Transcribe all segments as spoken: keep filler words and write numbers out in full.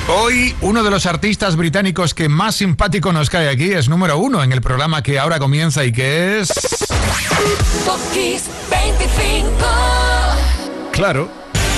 Hoy, uno de los artistas británicos que más simpático nos cae aquí es número uno en el programa que ahora comienza y que es... Top Kiss veinticinco. Claro.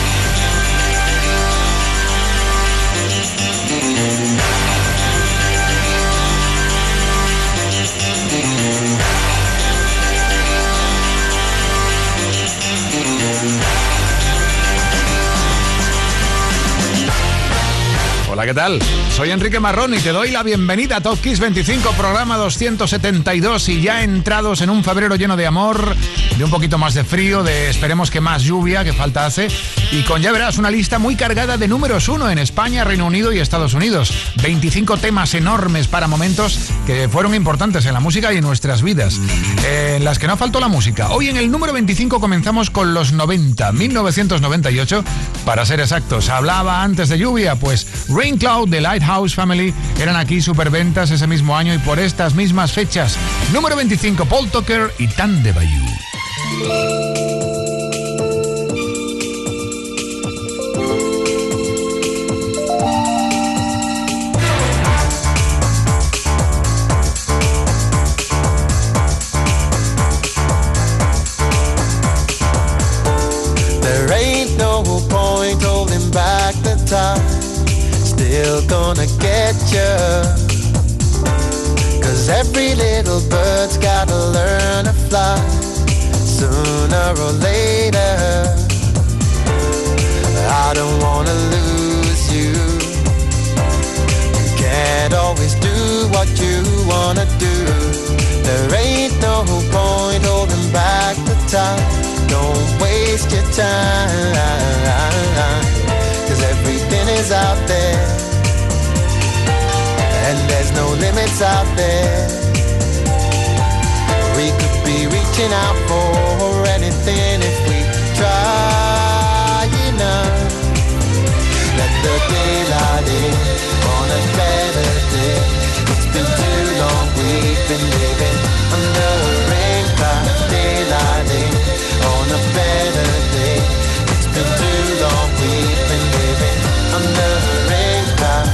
Hola, ¿qué tal? Soy Enrique Marrón y te doy la bienvenida a Top Kiss veinticinco, programa doscientos setenta y dos, y ya entrados en un febrero lleno de amor, de un poquito más de frío, de esperemos que más lluvia, que falta hace, y con, ya verás, una lista muy cargada de números uno en España, Reino Unido y Estados Unidos. veinticinco temas enormes para momentos que fueron importantes en la música y en nuestras vidas, eh, en las que no faltó la música. Hoy en el número veinticinco comenzamos con los noventa, mil novecientos noventa y ocho, para ser exactos. Hablaba antes de lluvia, pues Rain Cloud de Lighthouse Family eran aquí superventas ese mismo año y por estas mismas fechas. Número veinticinco, Paul Tucker y Tan de Bayou. There ain't no point holding back the time. Still gonna get you, 'cause every little bird's gotta learn to fly, sooner or later. I don't wanna lose you. You can't always do what you wanna do. There ain't no point holding back the time. Don't waste your time, 'cause everything is out there, and there's no limits out there. We could be reaching out for anything if we try enough. Let the daylight in on a better day. It's been too long, we've been living under a rain cloud. Daylight in on a better day. It's been too long, we've been living under a rain cloud.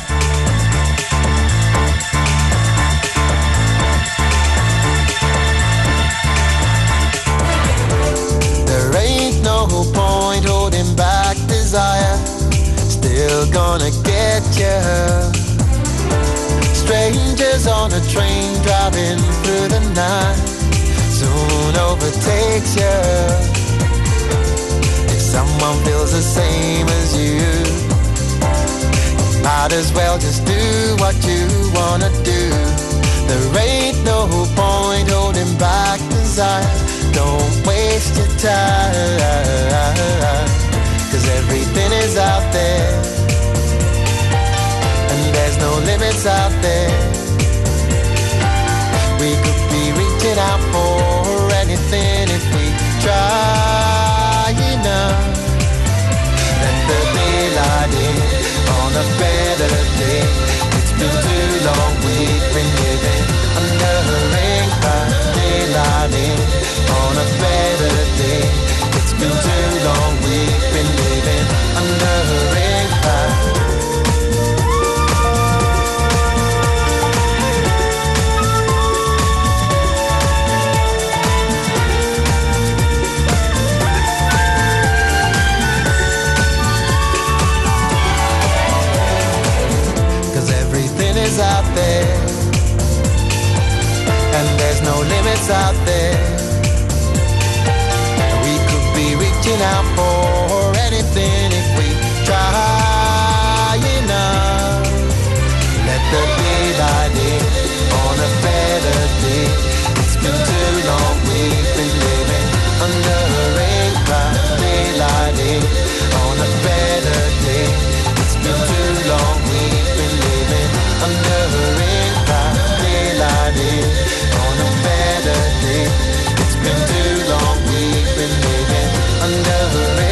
There ain't no point holding back desire. Still gonna get you. Strangers on a train driving through the night soon overtakes you. If someone feels the same as you, you might as well just do what you wanna do. There ain't no point holding back desire. Don't waste your time, 'cause everything is out there, and there's no limits out there. We could be reaching out for anything if we try enough. Let the daylight in on a better day. It's been too long, we've been living under a rain cloud. Daylight in on a better day. It's been too long, we've been living under a rain cloud. Is out there, and there's no limits out there. We could be reaching out for anything if we try enough. Let the daylight in on a better day. It's been too long, we've been living under a rain cloud. Daylight in on a better day. It's been too long, we've been living under a rain cloud. Daylight in on a better day. It's been too long, we've been living under a rain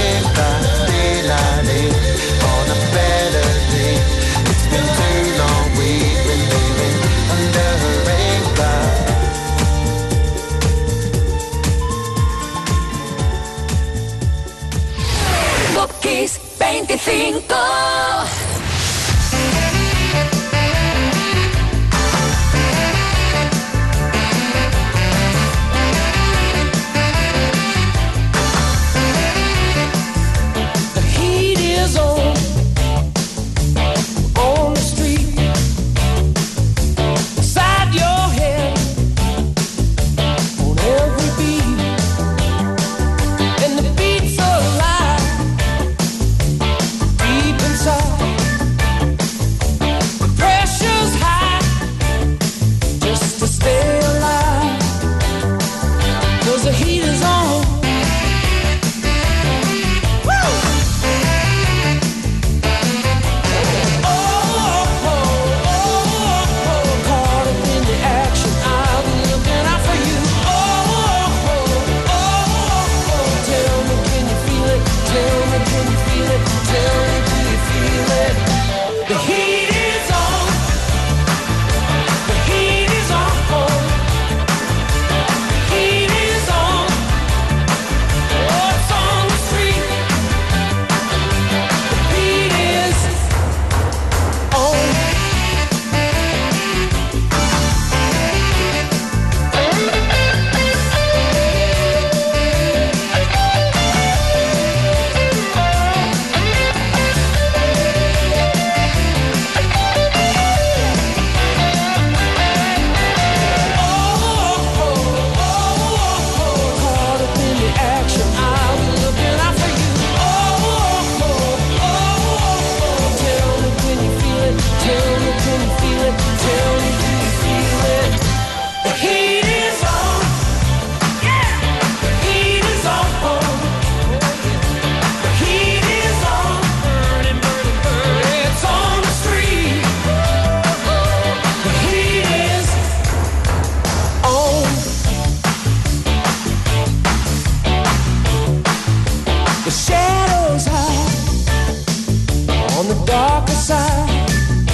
darker side.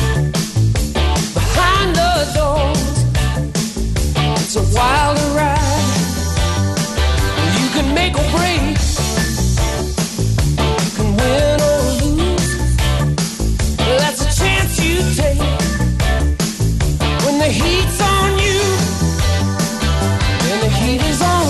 Behind the doors, it's a wilder ride. You can make or break, you can win or lose. That's a chance you take when the heat's on you, and the heat is on.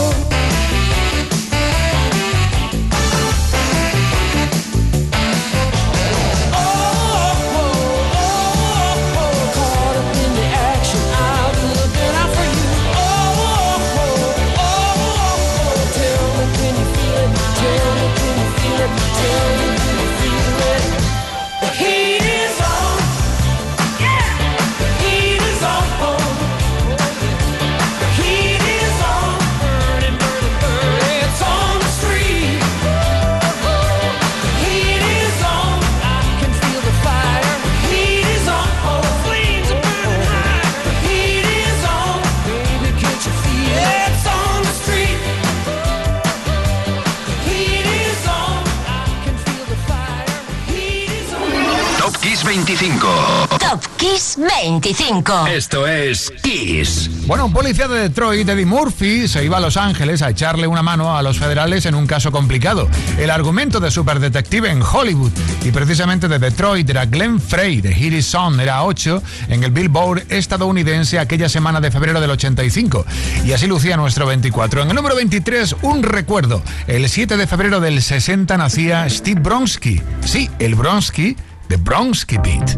veinticinco. Top Kiss veinticinco. Esto es Kiss. Bueno, un policía de Detroit, Eddie Murphy, se iba a Los Ángeles a echarle una mano a los federales en un caso complicado. El argumento de superdetective en Hollywood y precisamente de Detroit era Glenn Frey, de Here Is On, era ocho en el Billboard estadounidense aquella semana de febrero del ochenta y cinco. Y así lucía nuestro veinticuatro. En el número veintitrés, un recuerdo. El siete de febrero del sesenta nacía Steve Bronski. Sí, el Bronski de Bronski Beat.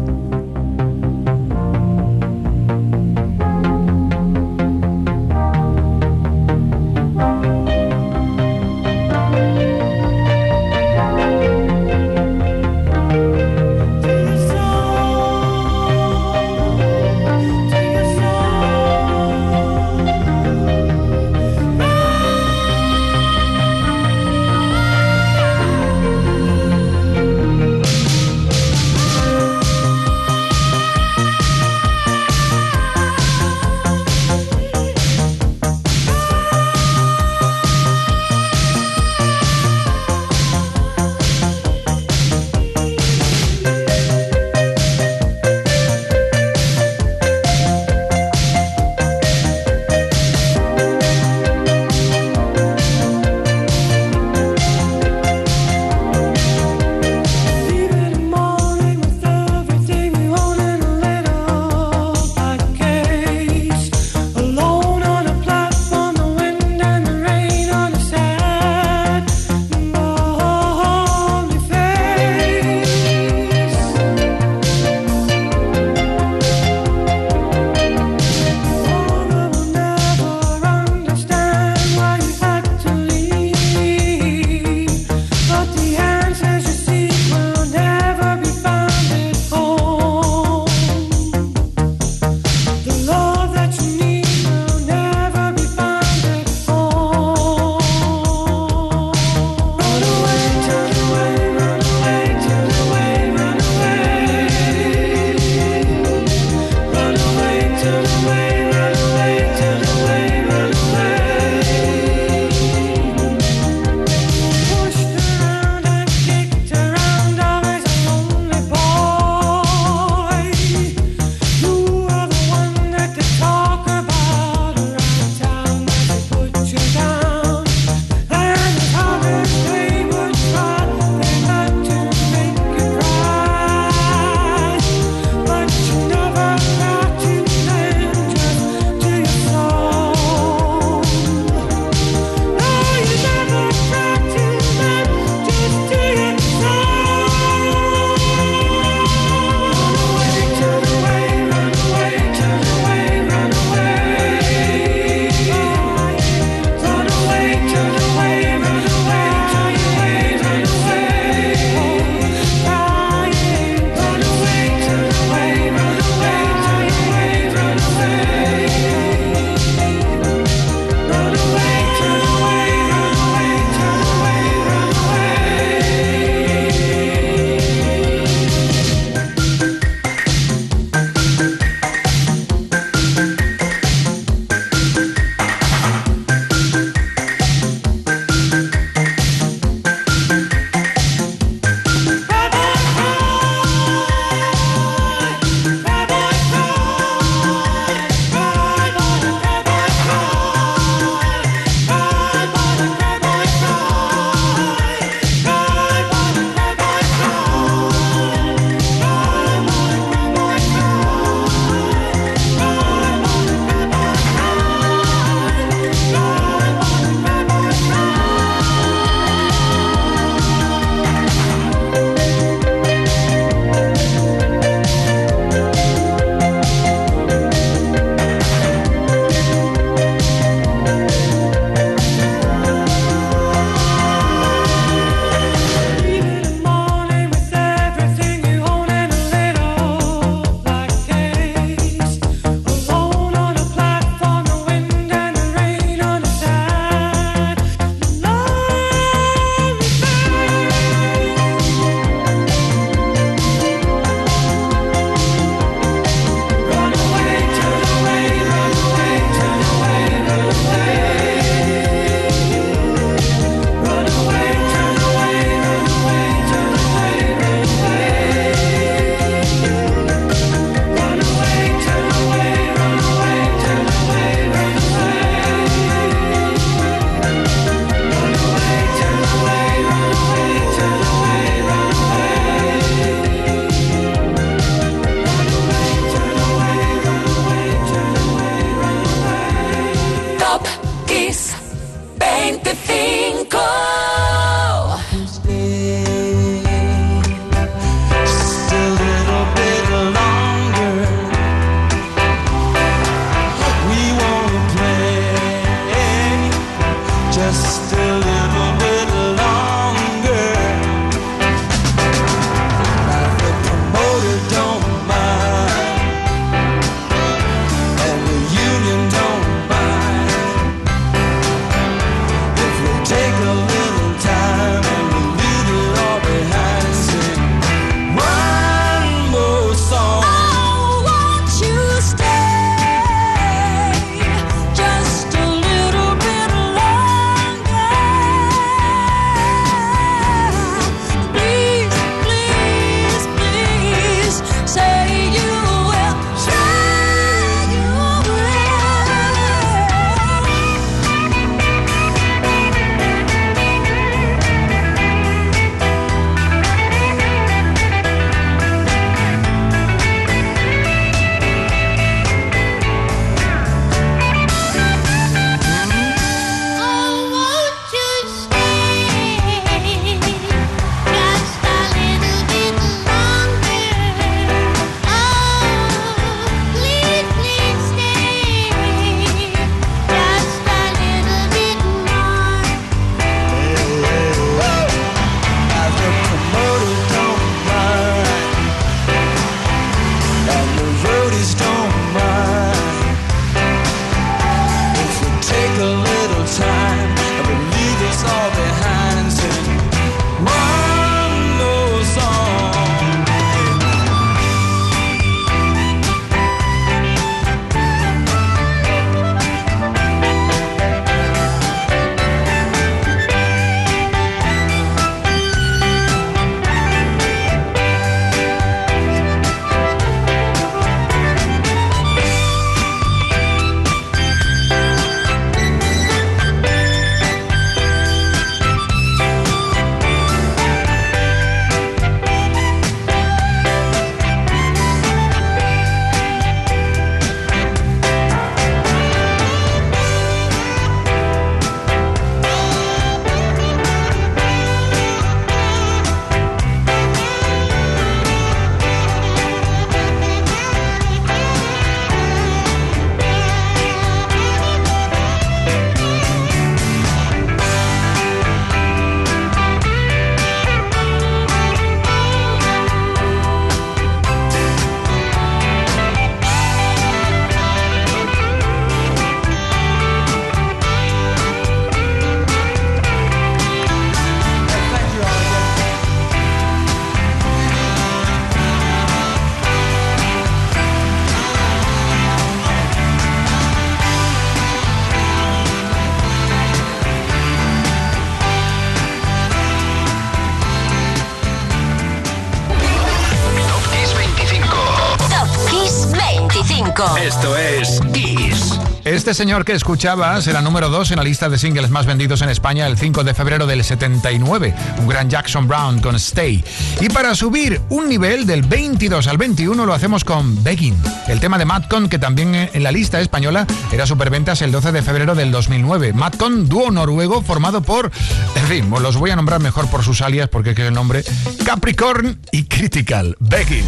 veinticinco. Esto es Kiss. Este señor que escuchabas era número dos en la lista de singles más vendidos en España el cinco de febrero del setenta y nueve, un gran Jackson Browne con Stay. Y para subir un nivel del veintidós al veintiuno lo hacemos con Begging, el tema de Madcon, que también en la lista española era superventas el doce de febrero del dos mil nueve. Madcon, dúo noruego formado por, en fin, os los voy a nombrar mejor por sus alias porque es que el nombre, Capricorn y Critical. Begging.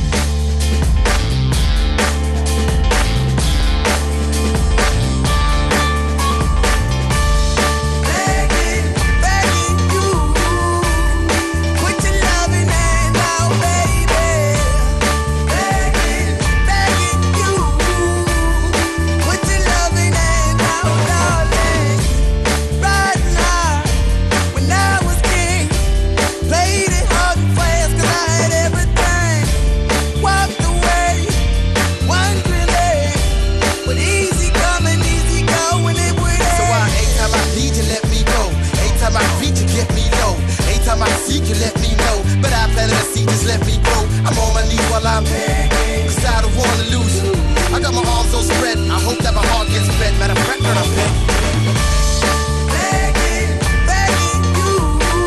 You let me know, but I planted a seed, just let me grow. I'm on my knees while I'm begging, cause I don't wanna lose you. I got my arms so spread, I hope that my heart gets fed. Matter of fact, when I'm begging, begging, begging you,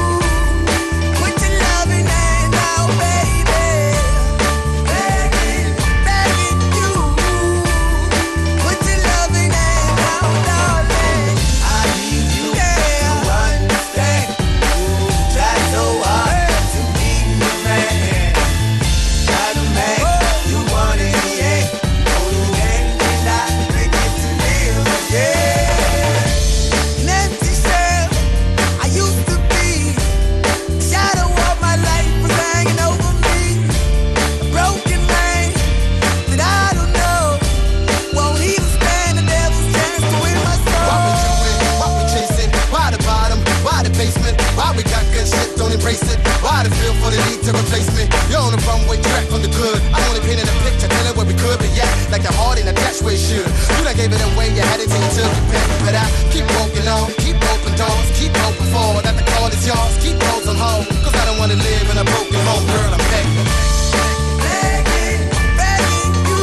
put your loving hand out, baby. Begging, begging you, put your loving hand out, darling. I need you yeah. to understand. Try so hard to be your man. Not a man you want in the end. Only man can I make it to live again. An empty shell I used to be. The shadow of my life was hanging over me. A broken man that I don't know. Won't even stand the devil's chance to win my soul. Why we doing? Why we chasing? Why the bottom? Why the basement? Why we got good shit? Don't embrace it. Why the feel for the need to replace me? You're on the runway track from the good. I only painted a picture, telling where we could be at. Like the heart in a dash where it should. You done gave it away, you had it till you took your pen. But I keep walking on, keep open doors, keep open for that the call is yours. Keep those on hold, cause I don't wanna live in a broken home, girl, I'm begging. Begging, begging you,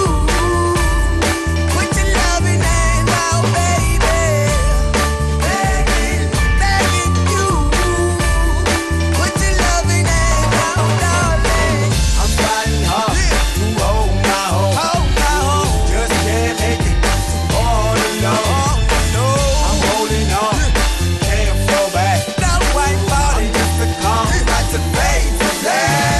put your loving hand out, baby. Begging, begging you, put your loving hand out, darling. I'm fighting hard to hold my home. Hold my home. Just can't make it all alone. I'm holding on, can't fall back. That white body just becomes like to fade to black.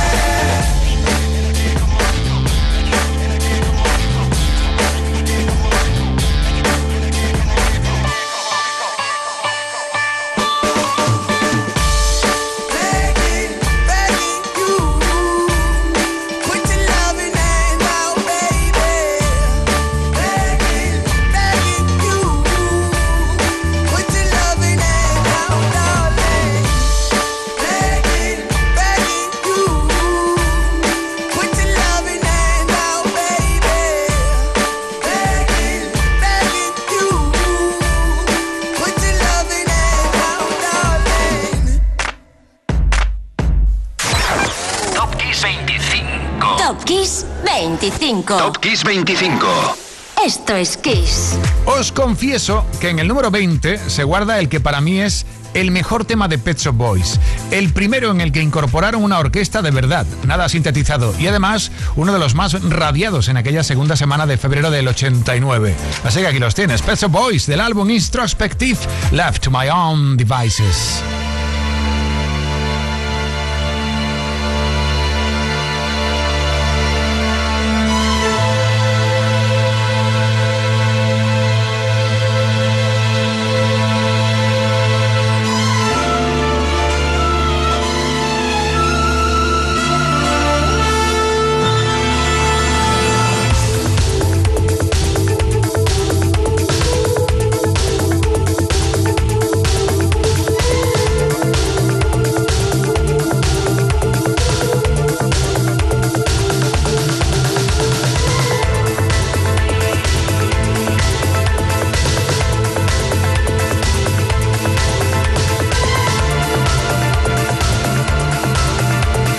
Begging, begging you, put your loving hand out, baby. Begging, begging you, put your loving hand out, darling. Begging, begging you, put your loving hand out, baby. Begging, begging you, put your loving hand out, darling. Top Kiss veinticinco. Top Kiss veinticinco. Top Kiss veinticinco. Esto es Kiss. Os confieso que en el número veinte se guarda el que para mí es el mejor tema de Pet Shop Boys. El primero en el que incorporaron una orquesta de verdad, nada sintetizado, y además uno de los más radiados en aquella segunda semana de febrero del ochenta y nueve. Así que aquí los tienes, Pet Shop Boys, del álbum Introspective, Left to My Own Devices.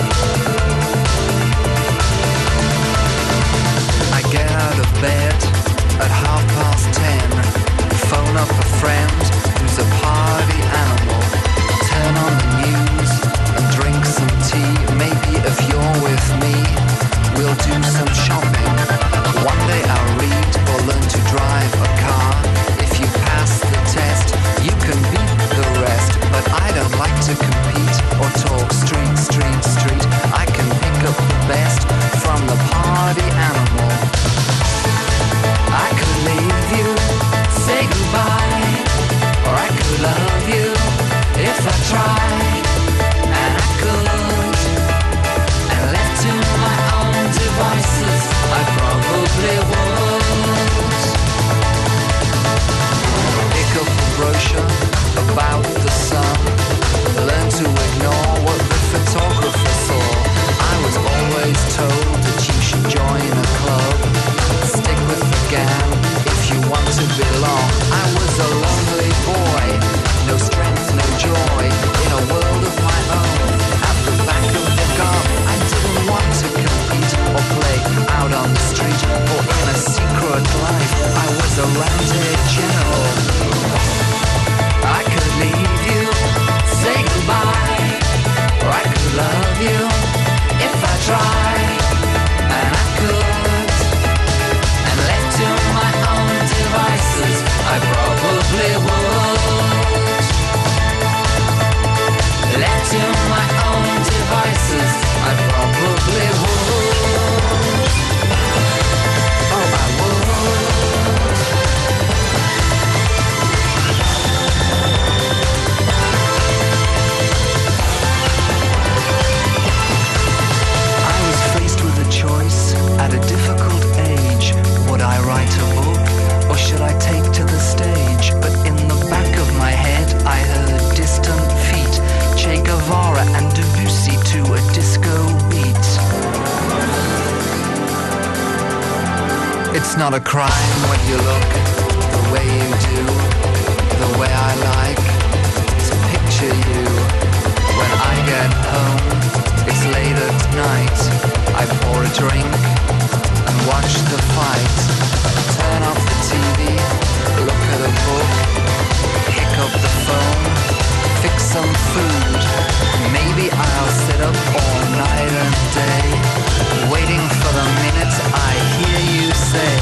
bed at half past ten. Phone up a friend who's a party animal. Turn on the news and drink some tea. Maybe if you're with me, we'll do some shopping. One day I'll read or learn to drive a car. If you pass the test, you can beat the rest. But I don't like to compete or talk street, street, street. I can pick up the best from the party animal. I could leave you, say goodbye, or I could love you if I tried, and I could. And left to my own devices, I probably would. Pick up a brochure about the sun, learn to ignore what the photographer saw. I was always told that you should join a club, stick with the gang if you want to belong. I was a lonely boy, no strength, no joy, in a world of my own, at the back of the garden. I didn't want to compete or play out on the street or in a secret life. I was a roundhead general. I could leave you, say goodbye, or I could love you if I tried, and I could. And left to my own devices, I probably would. Left to my own devices, I probably would. Oh, I would. I was faced with a choice at a difficult age. Would I write a book, or should I take to the stage? But in the back of my head I heard distant feet, Che Guevara and Debussy to a disco beat. It's not a crime when you look the way you do, the way I like to picture you. When I get home, it's late at night, I pour a drink and watch the fight. Turn off the T V, look at a book, pick up the phone, fix some food. Maybe I'll sit up all night and day, waiting for the minute I hear you say,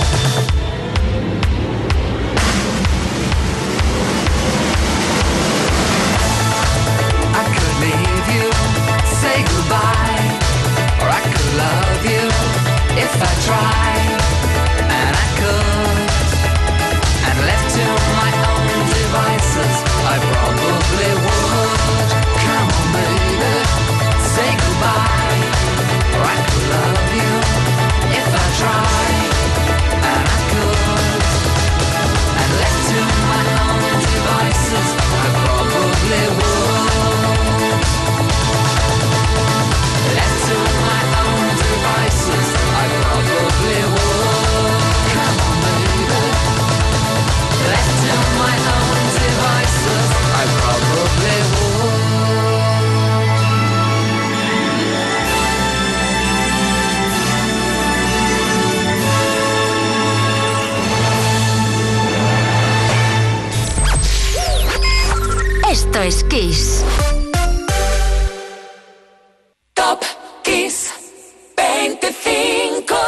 I could leave you, say goodbye, or I could love you if I tried, and I could. And left to my own devices, I probably would. Come on baby, say goodbye, or I could love you if I tried, and I could. And left to my own devices, I probably would. Left to my own devices, I probably would. Come on baby. Left to my own devices, I probably would. Esto es Kiss. Top Kiss veinticinco.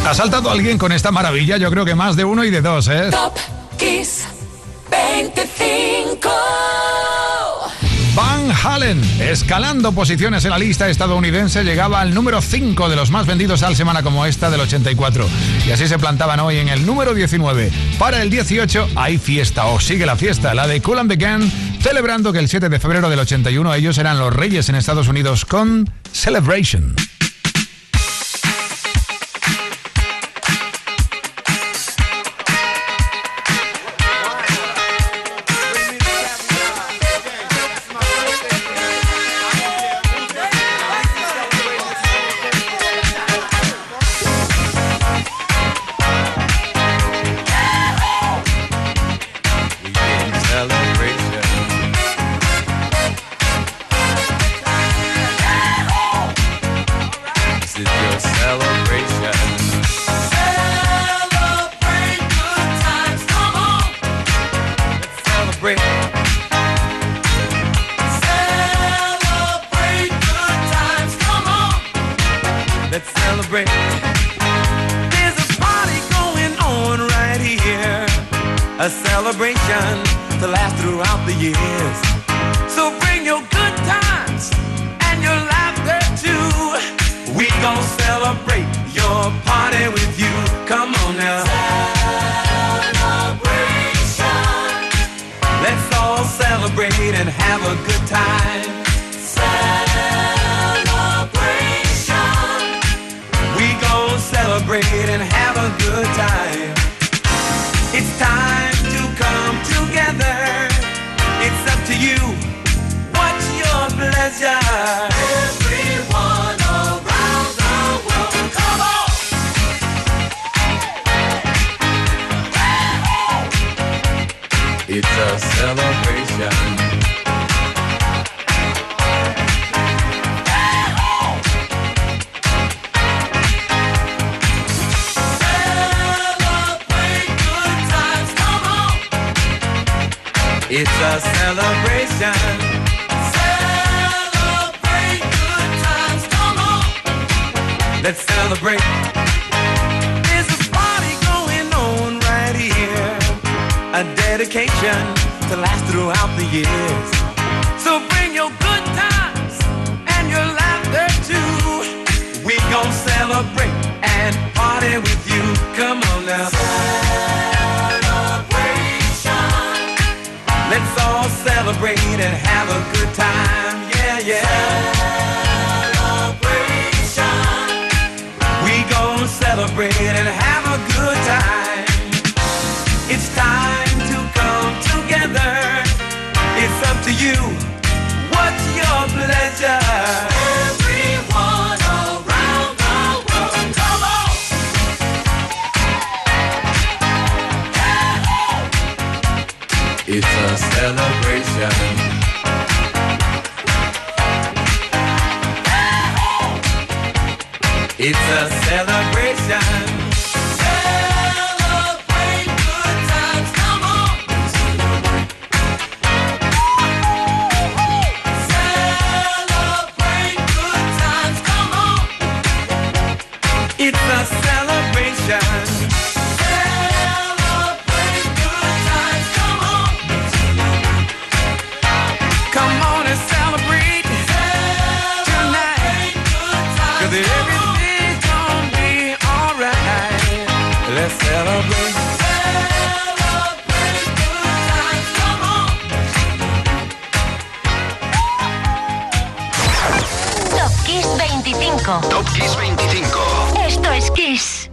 ¿Ha saltado alguien con esta maravilla? Yo creo que más de uno y de dos, ¿eh? Top Kiss veinticinco. Van Halen, escalando posiciones en la lista estadounidense, llegaba al número cinco de los más vendidos al semana como esta del ochenta y cuatro. Y así se plantaban hoy en el número diecinueve. Para el dieciocho hay fiesta, o sigue la fiesta, la de Kool and the Gang, celebrando que el siete de febrero del ochenta y uno ellos eran los reyes en Estados Unidos con Celebration. A celebration to last throughout the years. So bring your good times and your laughter too. We gon' celebrate your party with you. Come on now. Celebration. Let's all celebrate and have a good time. Celebration. We gon' celebrate and have a good time. It's time to come together. It's up to you. What's your pleasure? Everyone around the world, come on! It's a celebration. It's a celebration. Celebrate good times, come on. Let's celebrate. There's a party going on right here. A dedication to last throughout the years. So bring your good times and your laughter too. We gon' celebrate and party with you. Come on now. Let's all celebrate and have a good time, yeah, yeah. Celebration. We gon' celebrate and have a good time. It's time to come together. It's up to you. What's your pleasure? Everyone around the world, come on. It's a celebration. It's a celebration. Celebrate good times, come on. Celebrate good times, come on. It's a celebration. Celebrate. Celebrate good times, come on. Top Kiss veinticinco. Top Kiss veinticinco. Esto es Kiss.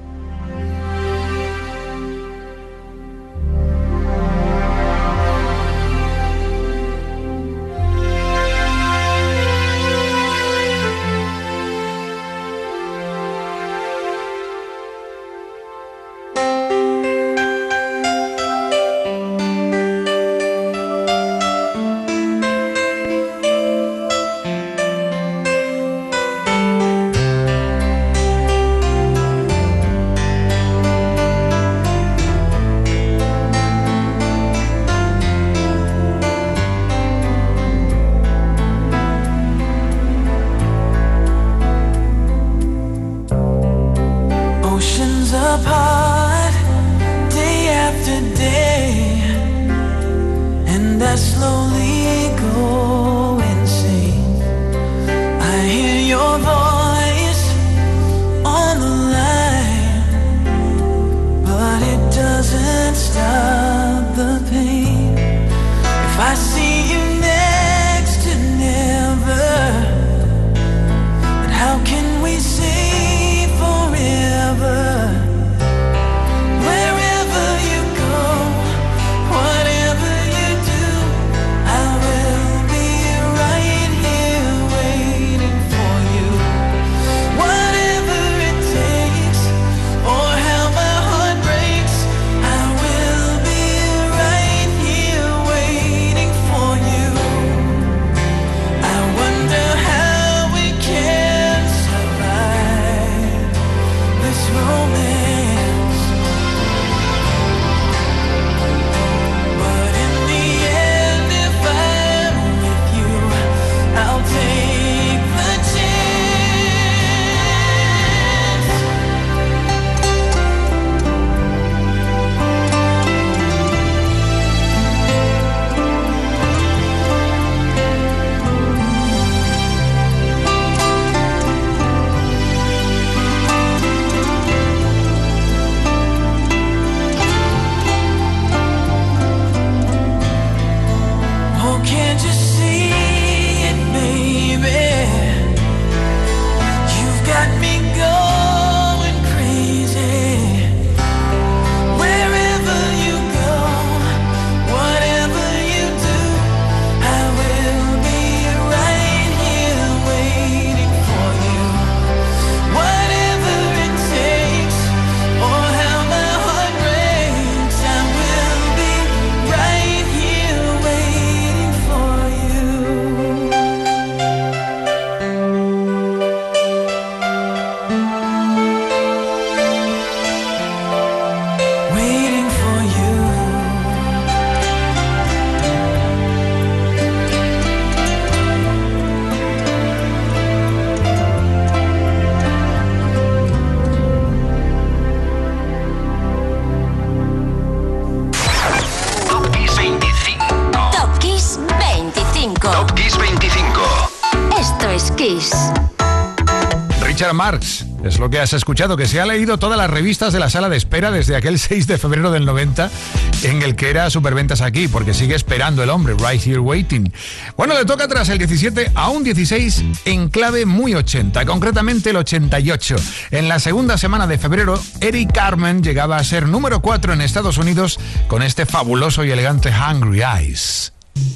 Kiss. Richard Marx, es lo que has escuchado, que se ha leído todas las revistas de la sala de espera desde aquel seis de febrero del noventa, en el que era superventas aquí, porque sigue esperando el hombre, right here waiting. Bueno, le toca tras el diecisiete a un dieciséis en clave muy ochenta, concretamente el ochenta y ocho. En la segunda semana de febrero, Eric Carmen llegaba a ser número cuatro en Estados Unidos con este fabuloso y elegante Hungry Eyes.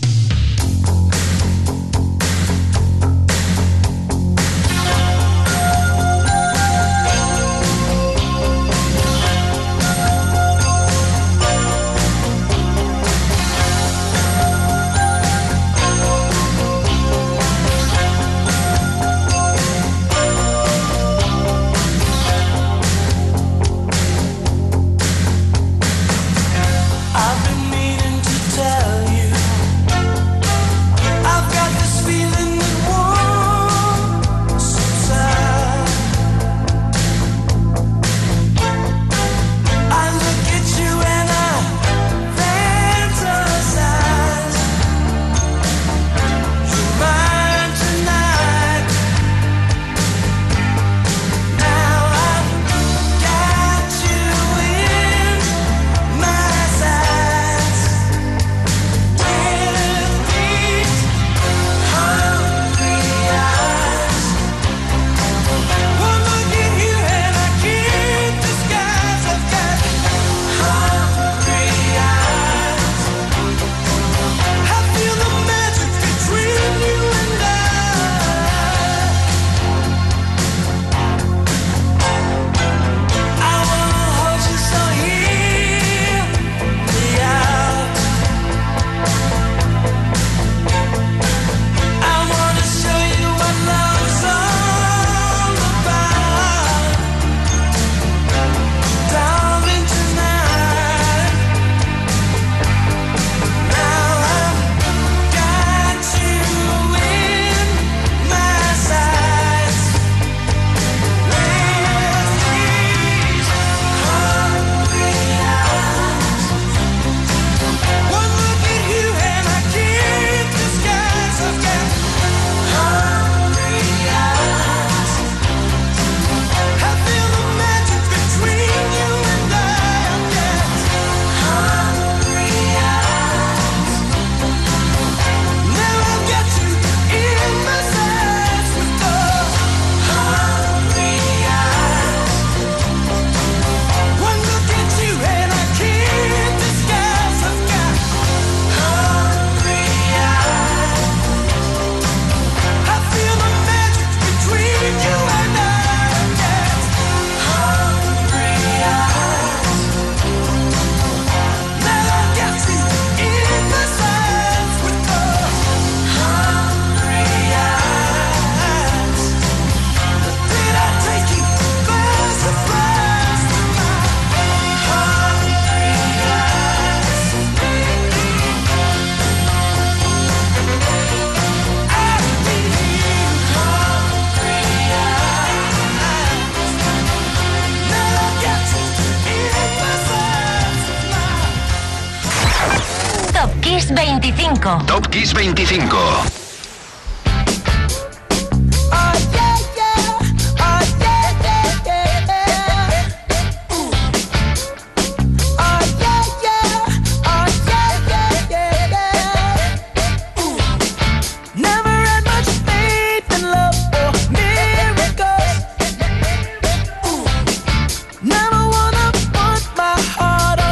veinticinco. Top Kiss veinticinco.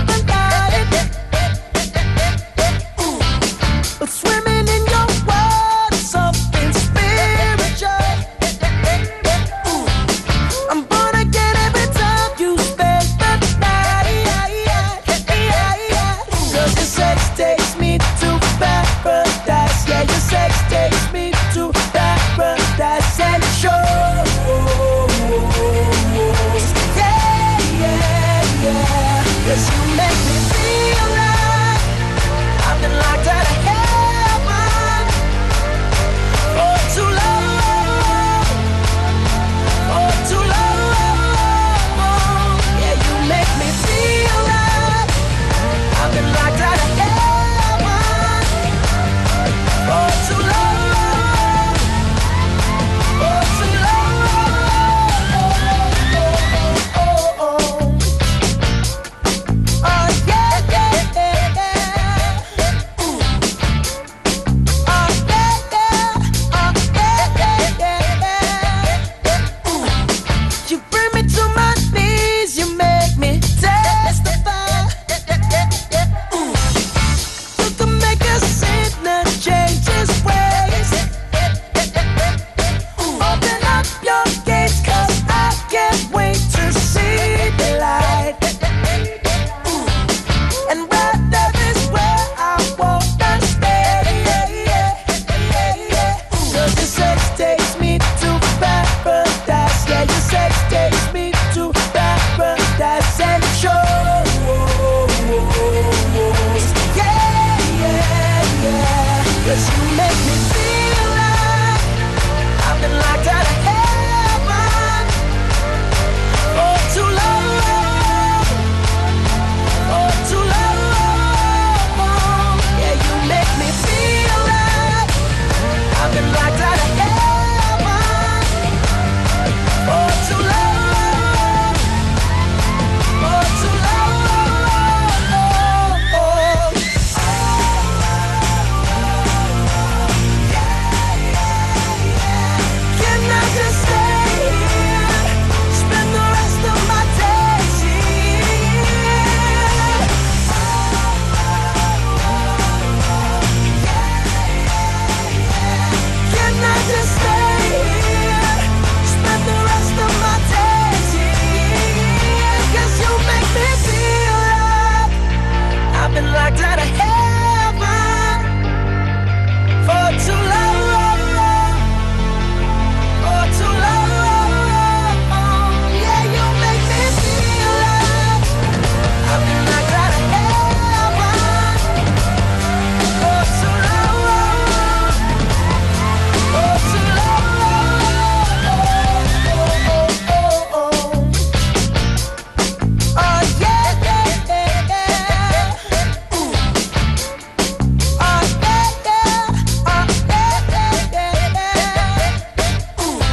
Swimming in your world.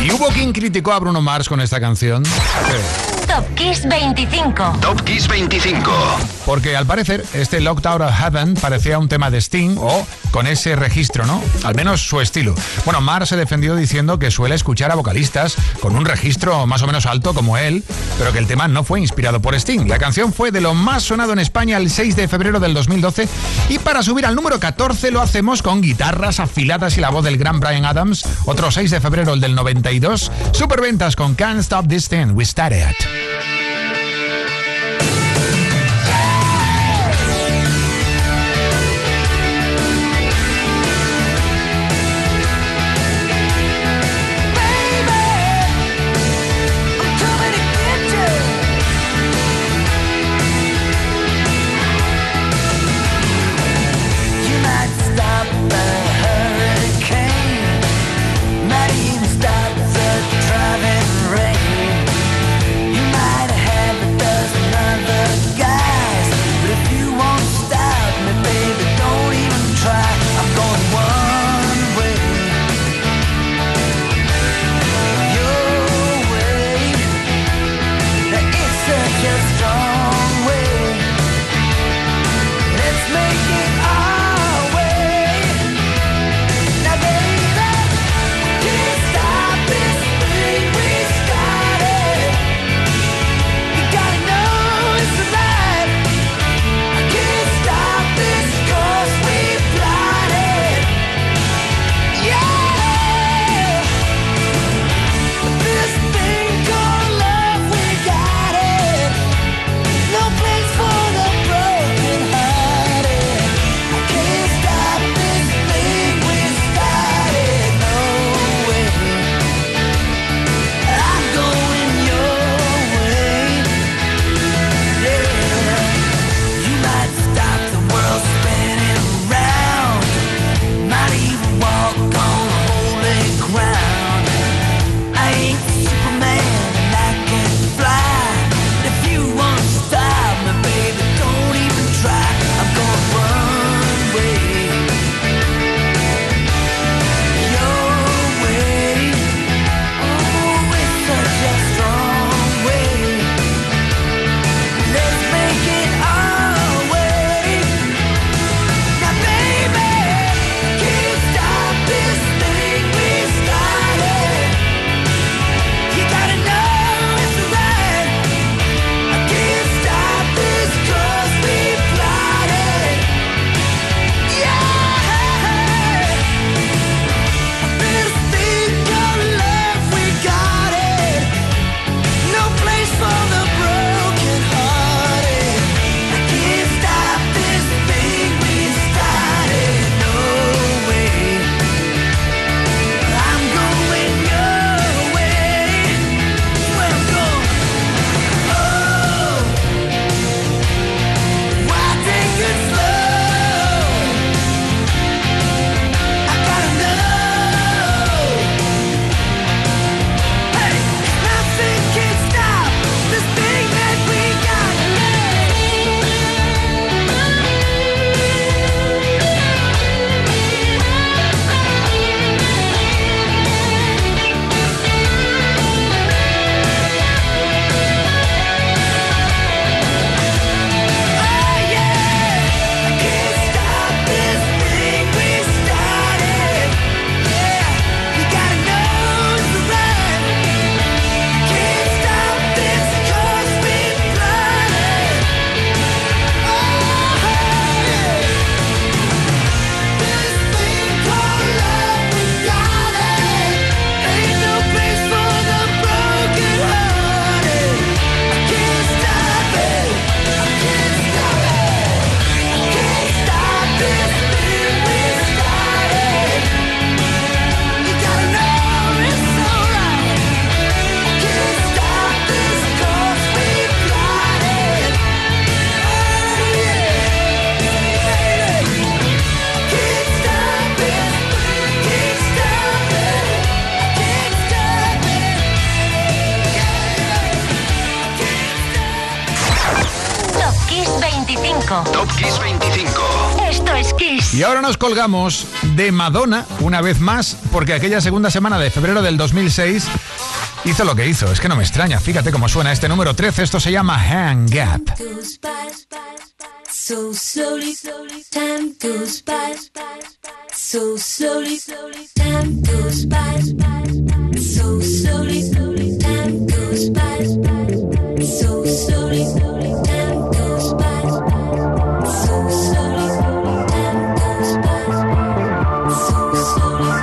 ¿Y hubo quien criticó a Bruno Mars con esta canción? Sí. Top Kiss veinticinco. Top Kiss veinticinco. Porque al parecer este Locked Out of Heaven parecía un tema de Sting o con ese registro, ¿no? Al menos su estilo. Bueno, Mars se defendió diciendo que suele escuchar a vocalistas con un registro más o menos alto como él, pero que el tema no fue inspirado por Sting. La canción fue de lo más sonado en España el seis de febrero del dos mil doce y para subir al número catorce lo hacemos con guitarras afiladas y la voz del gran Bryan Adams. Otro seis de febrero, el del noventa y dos. Superventas con Can't Stop This Thing We Started. veinticinco. Top Kiss veinticinco. Esto es Kiss. Kiss. Y ahora nos colgamos de Madonna una vez más, porque aquella segunda semana de febrero del dos mil seis hizo lo que hizo. Es que no me extraña, fíjate cómo suena este número trece. Esto se llama Hang Up. So slowly, slowly, time goes by. So slowly, slowly, time goes by. So slowly, slowly, time goes by. So slowly, slowly, time goes by. So slowly, slowly, time goes by. So slowly.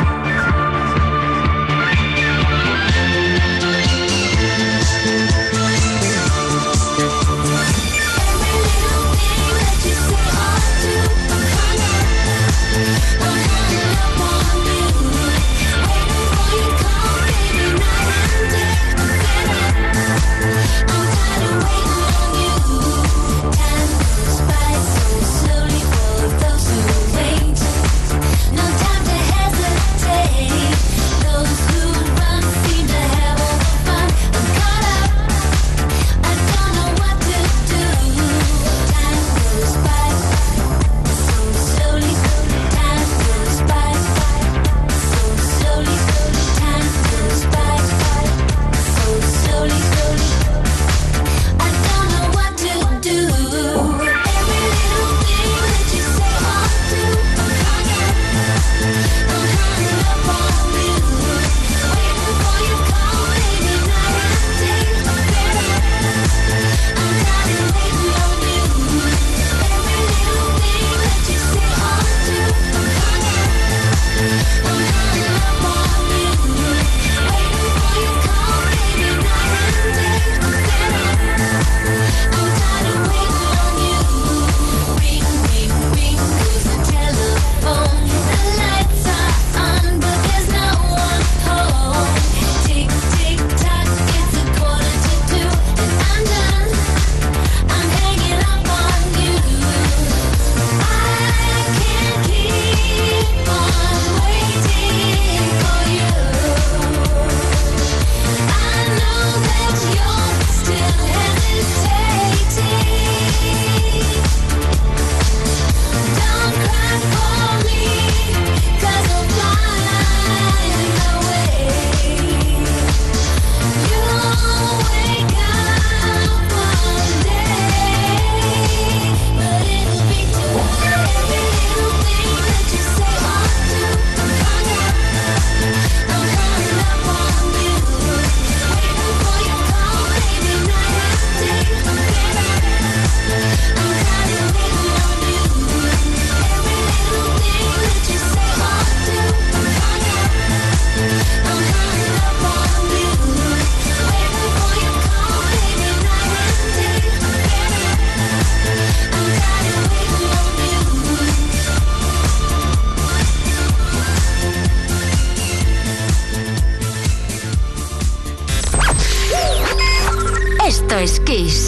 Esto es Kiss.